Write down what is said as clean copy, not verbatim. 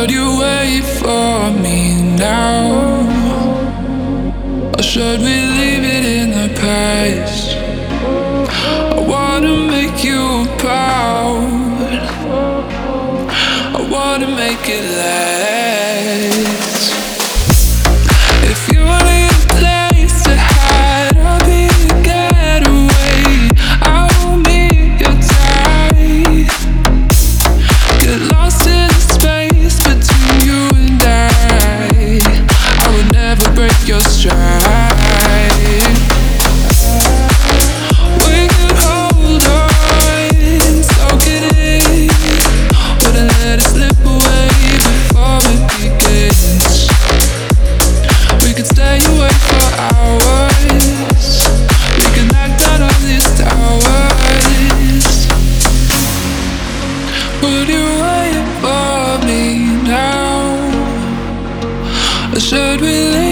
should you wait for me now? Or should we leave it in the past? I wanna make you proud. I wanna make it last. If you need a place to hide, I'll be the getaway. I will meet your tide. Get lost in the space between you and I would never break your stride. We could hold on, soak it in. Wouldn't let it slip away before it begins. We could stay awake for hours. We could knock down all these towers. Would you wait for me now? Or should we leave